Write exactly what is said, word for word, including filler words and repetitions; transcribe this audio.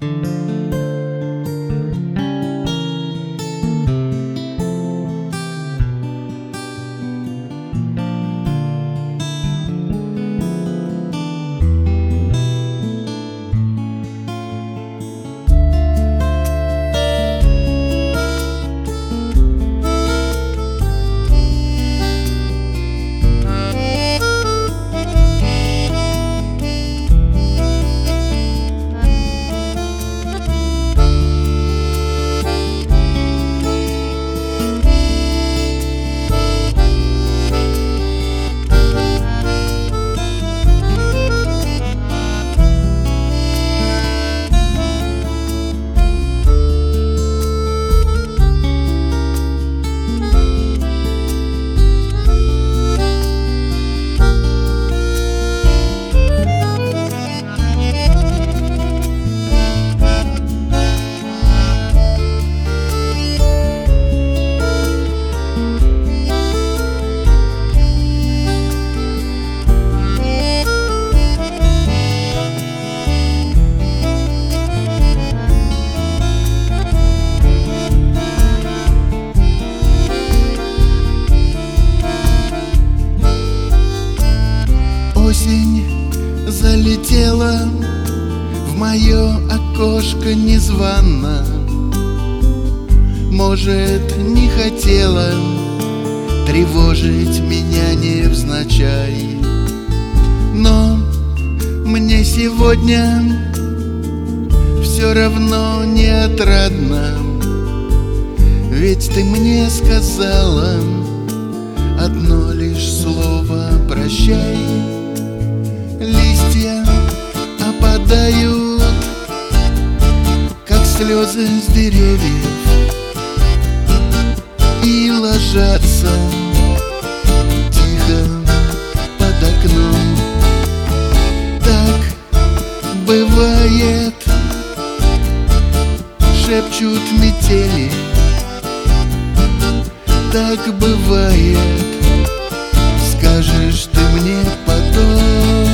Осень залетела в мое окошко незвано. Может, не хотела тревожить меня невзначай, но мне сегодня все равно не отрадно, ведь ты мне сказала одно лишь слово «прощай». Листья опадают, как слезы с деревьев, и ложатся тихо под окном. Так бывает, шепчут метели. Так бывает, скажешь ты мне потом.